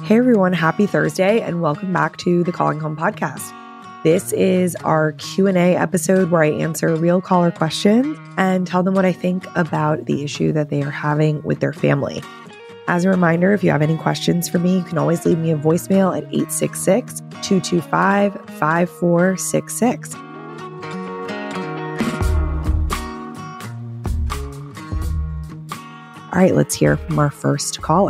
Hey everyone, happy Thursday and welcome back to the Calling Home podcast. This is our Q&A episode where I answer real caller questions and tell them what I think about the issue that they are having with their family. As a reminder, if you have any questions for me, you can always leave me a voicemail at 866-225-5466. All right, let's hear from our first caller.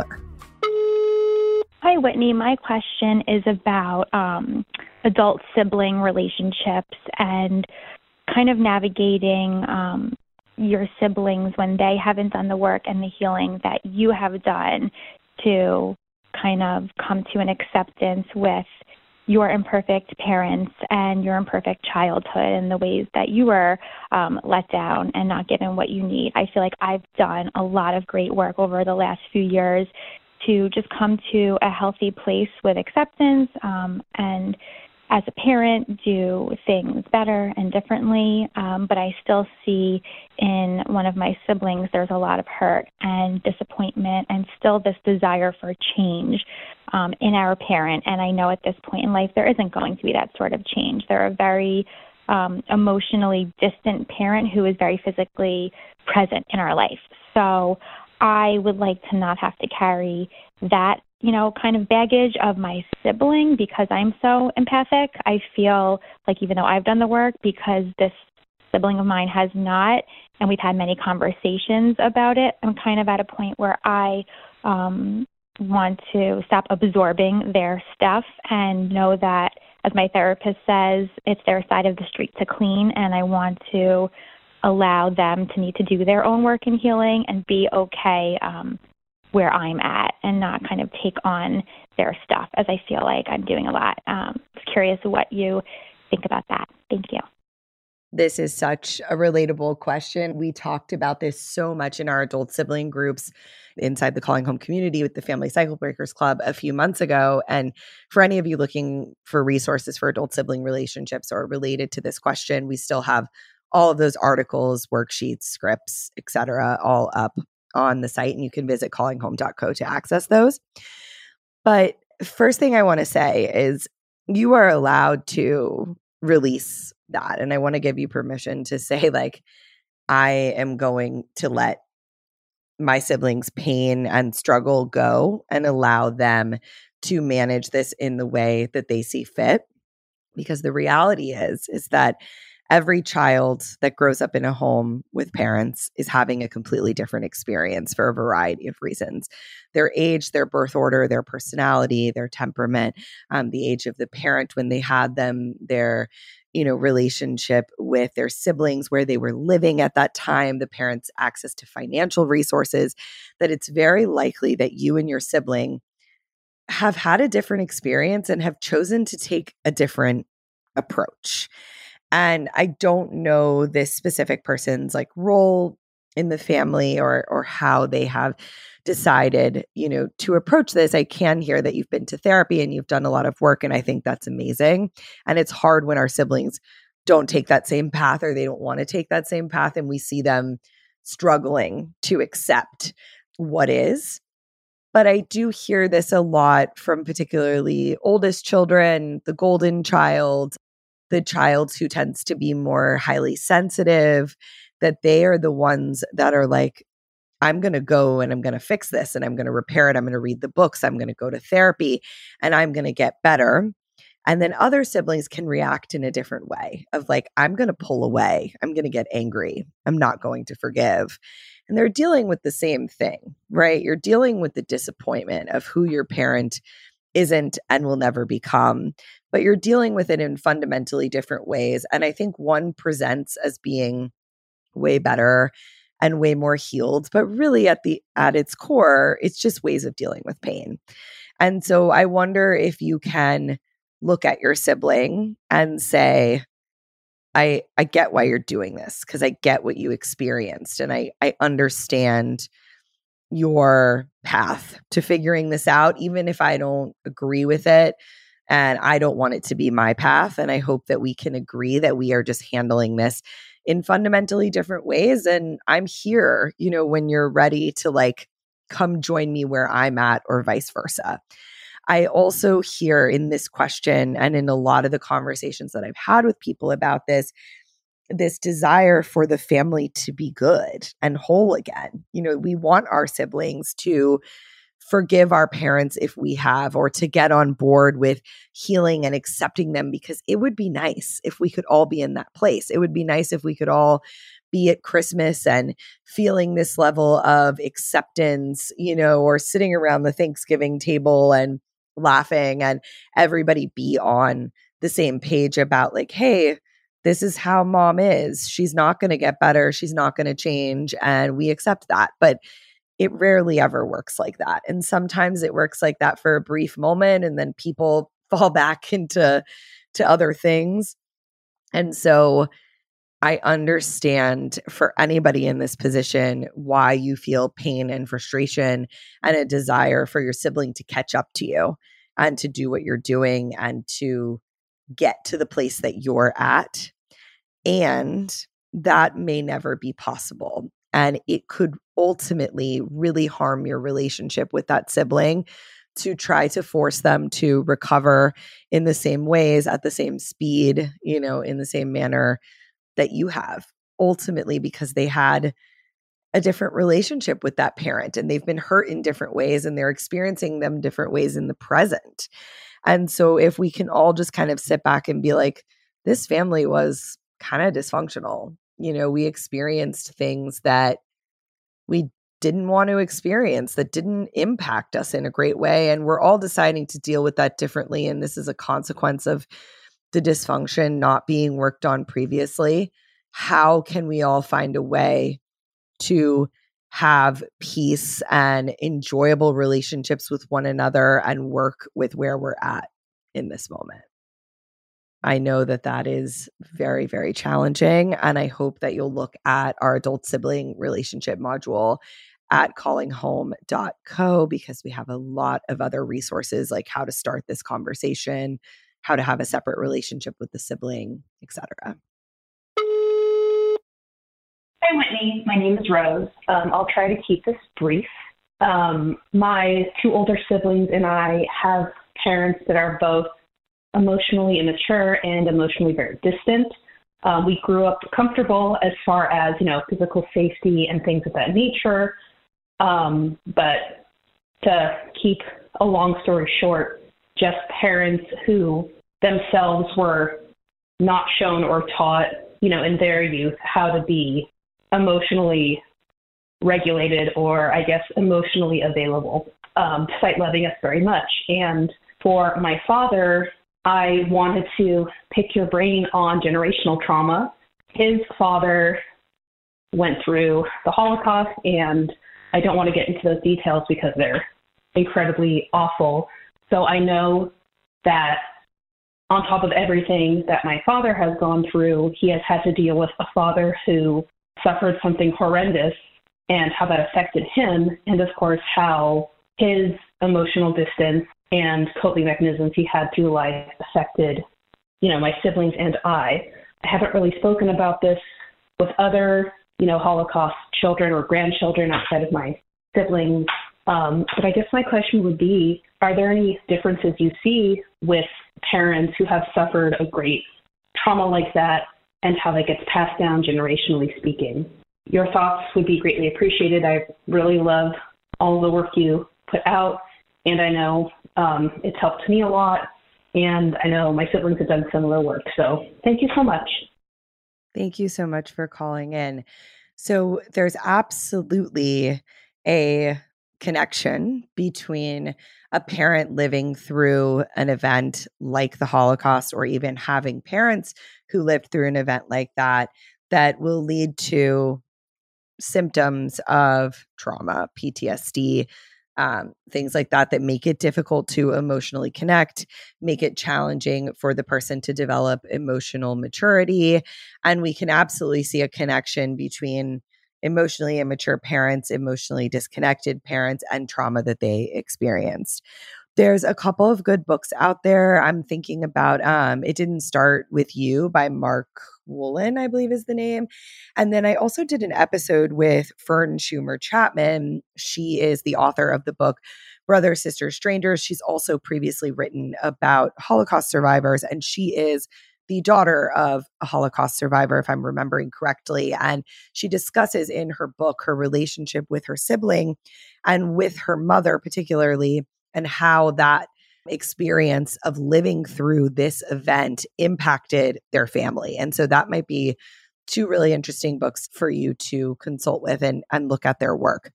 Hi, Whitney. My question is about adult sibling relationships and kind of navigating your siblings when they haven't done the work and the healing that you have done to kind of come to an acceptance with your imperfect parents and your imperfect childhood and the ways that you were let down and not given what you need. I feel like I've done a lot of great work over the last few years to just come to a healthy place with acceptance and as a parent do things better and differently. But I still see in one of my siblings there's a lot of hurt and disappointment and still this desire for change in our parent. And I know at this point in life there isn't going to be that sort of change. They're a very emotionally distant parent who is very physically present in our life. So I would like to not have to carry that, kind of baggage of my sibling because I'm so empathic. I feel like even though I've done the work, because this sibling of mine has not, and we've had many conversations about it, I'm kind of at a point where I want to stop absorbing their stuff and know that, as my therapist says, it's their side of the street to clean, and I want to allow them to need to do their own work in healing and be okay where I'm at and not kind of take on their stuff, as I feel like I'm doing a lot. I was curious what you think about that. Thank you. This is such a relatable question. We talked about this so much in our adult sibling groups inside the Calling Home community with the Family Cycle Breakers Club a few months ago. And for any of you looking for resources for adult sibling relationships or related to this question, we still have all of those articles, worksheets, scripts, etc., all up on the site, and you can visit callinghome.co to access those. But first thing I want to say is you are allowed to release that. And I want to give you permission to say, like, I am going to let my siblings' pain and struggle go and allow them to manage this in the way that they see fit. Because the reality is that every child that grows up in a home with parents is having a completely different experience for a variety of reasons. Their age, their birth order, their personality, their temperament, the age of the parent when they had them, their relationship with their siblings, where they were living at that time, the parents' access to financial resources, that it's very likely that you and your sibling have had a different experience and have chosen to take a different approach. And I don't know this specific person's role in the family or how they have decided, to approach this. I can hear that you've been to therapy and you've done a lot of work, and I think that's amazing. And it's hard when our siblings don't take that same path or they don't want to take that same path, and we see them struggling to accept what is. But I do hear this a lot from particularly oldest children, the golden child, the child who tends to be more highly sensitive, that they are the ones that are like, I'm going to go and I'm going to fix this and I'm going to repair it. I'm going to read the books. I'm going to go to therapy and I'm going to get better. And then other siblings can react in a different way of like, I'm going to pull away. I'm going to get angry. I'm not going to forgive. And they're dealing with the same thing, right? You're dealing with the disappointment of who your parent isn't and will never become, but you're dealing with it in fundamentally different ways. And I think one presents as being way better and way more healed, but really at its core, it's just ways of dealing with pain. And so I wonder if you can look at your sibling and say, I get why you're doing this because I get what you experienced and I understand your path to figuring this out, even if I don't agree with it and I don't want it to be my path. And I hope that we can agree that we are just handling this in fundamentally different ways. And I'm here, when you're ready to come join me where I'm at or vice versa. I also hear in this question and in a lot of the conversations that I've had with people about this desire for the family to be good and whole again. We want our siblings to forgive our parents if we have, or to get on board with healing and accepting them, because it would be nice if we could all be in that place. It would be nice if we could all be at Christmas and feeling this level of acceptance, or sitting around the Thanksgiving table and laughing and everybody be on the same page about like, hey, this is how mom is. She's not going to get better. She's not going to change. And we accept that. But it rarely ever works like that. And sometimes it works like that for a brief moment, and then people fall back into other things. And so I understand for anybody in this position why you feel pain and frustration and a desire for your sibling to catch up to you and to do what you're doing and to get to the place that you're at. And that may never be possible. And it could ultimately really harm your relationship with that sibling to try to force them to recover in the same ways, at the same speed, in the same manner that you have, ultimately because they had a different relationship with that parent and they've been hurt in different ways and they're experiencing them different ways in the present. And so if we can all just kind of sit back and be like, this family was kind of dysfunctional. We experienced things that we didn't want to experience, that didn't impact us in a great way. And we're all deciding to deal with that differently. And this is a consequence of the dysfunction not being worked on previously. How can we all find a way to have peace and enjoyable relationships with one another and work with where we're at in this moment? I know that is very, very challenging. And I hope that you'll look at our adult sibling relationship module at callinghome.co, because we have a lot of other resources like how to start this conversation, how to have a separate relationship with the sibling, etc. Hi, Whitney. My name is Rose. I'll try to keep this brief. My two older siblings and I have parents that are both emotionally immature and emotionally very distant. We grew up comfortable as far as, physical safety and things of that nature. But to keep a long story short, just parents who themselves were not shown or taught, in their youth how to be emotionally regulated, or I guess emotionally available, despite loving us very much. And for my father, I wanted to pick your brain on generational trauma. His father went through the Holocaust, and I don't want to get into those details because they're incredibly awful. So I know that on top of everything that my father has gone through, he has had to deal with a father who suffered something horrendous and how that affected him, and of course how his emotional distance and coping mechanisms he had through life affected, my siblings and I. I haven't really spoken about this with other, Holocaust children or grandchildren outside of my siblings. But I guess my question would be, are there any differences you see with parents who have suffered a great trauma like that and how that gets passed down generationally speaking? Your thoughts would be greatly appreciated. I really love all the work you put out, and I know it's helped me a lot, and I know my siblings have done similar work. So thank you so much. Thank you so much for calling in. So there's absolutely a connection between a parent living through an event like the Holocaust, or even having parents who lived through an event like that will lead to symptoms of trauma, PTSD, things like that make it difficult to emotionally connect, make it challenging for the person to develop emotional maturity. And we can absolutely see a connection between emotionally immature parents, emotionally disconnected parents, and trauma that they experienced. There's a couple of good books out there. I'm thinking about It Didn't Start With You by Mark Woolen, I believe is the name. And then I also did an episode with Fern Schumer Chapman. She is the author of the book Brothers, Sisters, Strangers. She's also previously written about Holocaust survivors, and she is the daughter of a Holocaust survivor, if I'm remembering correctly. And she discusses in her book her relationship with her sibling and with her mother particularly, and how that experience of living through this event impacted their family. And so that might be two really interesting books for you to consult with and look at their work.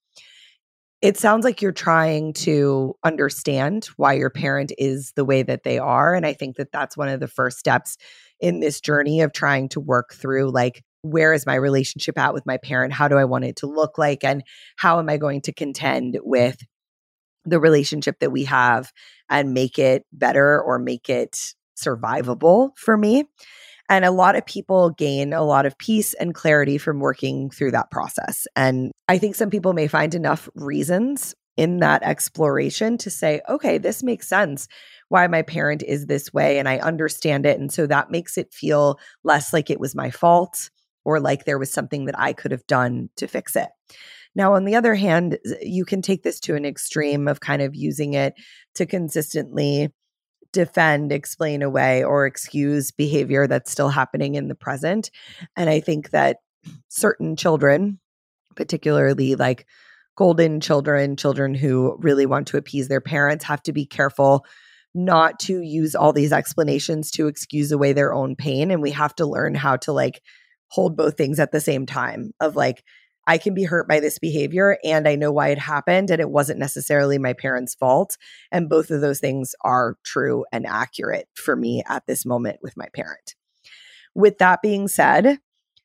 It sounds like you're trying to understand why your parent is the way that they are. And I think that that's one of the first steps in this journey of trying to work through, like, where is my relationship at with my parent? How do I want it to look like? And how am I going to contend with the relationship that we have and make it better or make it survivable for me? And a lot of people gain a lot of peace and clarity from working through that process. And I think some people may find enough reasons in that exploration to say, okay, this makes sense why my parent is this way, and I understand it. And so that makes it feel less like it was my fault or like there was something that I could have done to fix it. Now, on the other hand, you can take this to an extreme of kind of using it to consistently defend, explain away, or excuse behavior that's still happening in the present. And I think that certain children, particularly like golden children, children who really want to appease their parents, have to be careful not to use all these explanations to excuse away their own pain. And we have to learn how to like hold both things at the same time of like, I can be hurt by this behavior and I know why it happened and it wasn't necessarily my parents' fault. And both of those things are true and accurate for me at this moment with my parent. With that being said,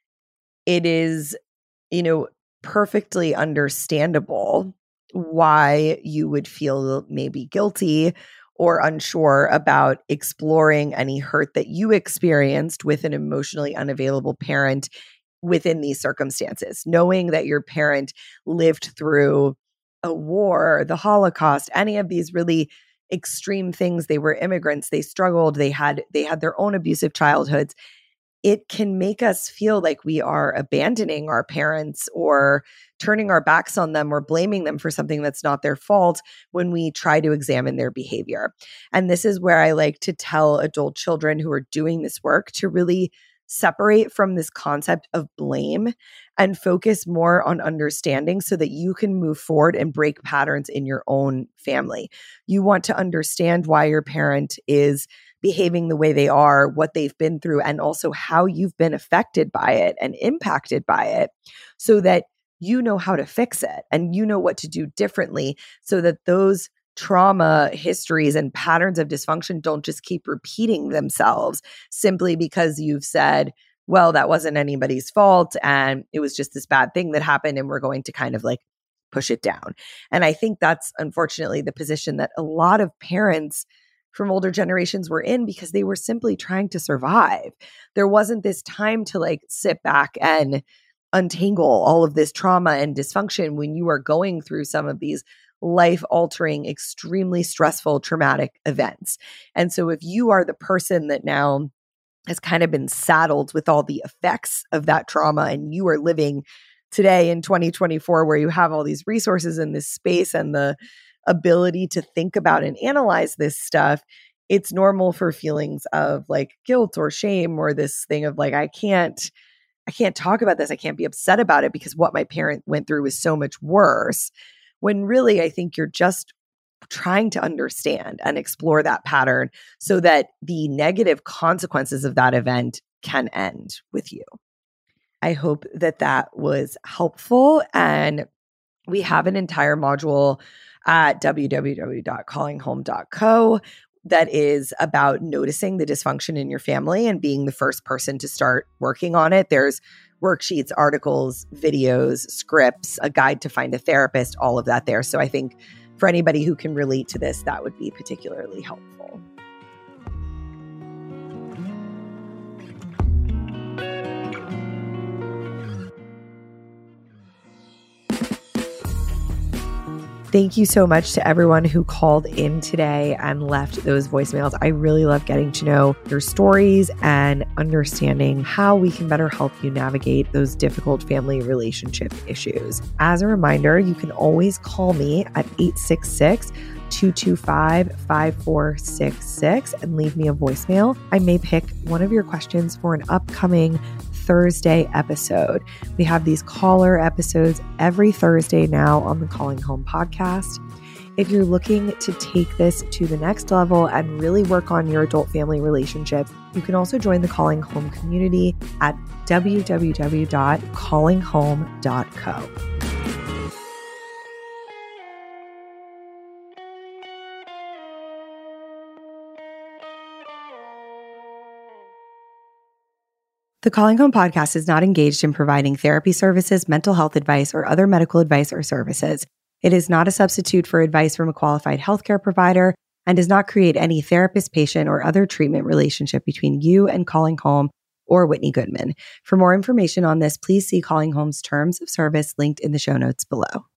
it is, perfectly understandable why you would feel maybe guilty or unsure about exploring any hurt that you experienced with an emotionally unavailable parent within these circumstances, knowing that your parent lived through a war, the Holocaust, any of these really extreme things. They were immigrants, they struggled, they had their own abusive childhoods. It can make us feel like we are abandoning our parents or turning our backs on them or blaming them for something that's not their fault when we try to examine their behavior. And this is where I like to tell adult children who are doing this work to really separate from this concept of blame and focus more on understanding so that you can move forward and break patterns in your own family. You want to understand why your parent is behaving the way they are, what they've been through, and also how you've been affected by it and impacted by it so that you know how to fix it and you know what to do differently so that those trauma histories and patterns of dysfunction don't just keep repeating themselves simply because you've said, well, that wasn't anybody's fault and it was just this bad thing that happened and we're going to kind of like push it down. And I think that's unfortunately the position that a lot of parents from older generations were in because they were simply trying to survive. There wasn't this time to like sit back and untangle all of this trauma and dysfunction when you are going through some of these life-altering, extremely stressful, traumatic events. And so if you are the person that now has kind of been saddled with all the effects of that trauma and you are living today in 2024 where you have all these resources in this space and the ability to think about and analyze this stuff, it's normal for feelings of like guilt or shame or this thing of like, I can't talk about this. I can't be upset about it because what my parent went through was so much worse. When really, I think you're just trying to understand and explore that pattern so that the negative consequences of that event can end with you. I hope that that was helpful. And we have an entire module at www.callinghome.co that is about noticing the dysfunction in your family and being the first person to start working on it. There's worksheets, articles, videos, scripts, a guide to find a therapist, all of that there. So I think for anybody who can relate to this, that would be particularly helpful. Thank you so much to everyone who called in today and left those voicemails. I really love getting to know your stories and understanding how we can better help you navigate those difficult family relationship issues. As a reminder, you can always call me at 866-225-5466 and leave me a voicemail. I may pick one of your questions for an upcoming Thursday episode. We have these caller episodes every Thursday now on the Calling Home podcast. If you're looking to take this to the next level and really work on your adult family relationships, you can also join the Calling Home community at www.callinghome.co. The Calling Home podcast is not engaged in providing therapy services, mental health advice, or other medical advice or services. It is not a substitute for advice from a qualified healthcare provider and does not create any therapist, patient, or other treatment relationship between you and Calling Home or Whitney Goodman. For more information on this, please see Calling Home's terms of service linked in the show notes below.